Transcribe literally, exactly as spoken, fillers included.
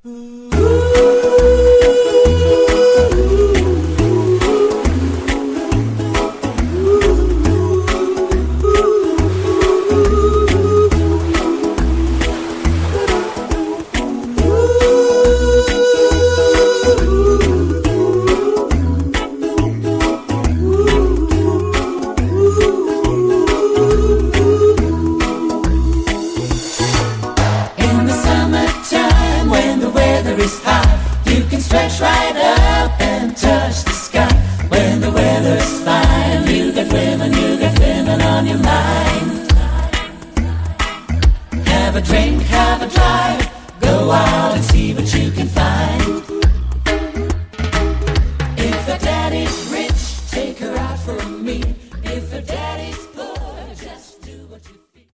Stretch right up and touch the sky. When the weather's fine, you got women, you got women on your mind. Have a drink, have a drive, go out and see what you can find.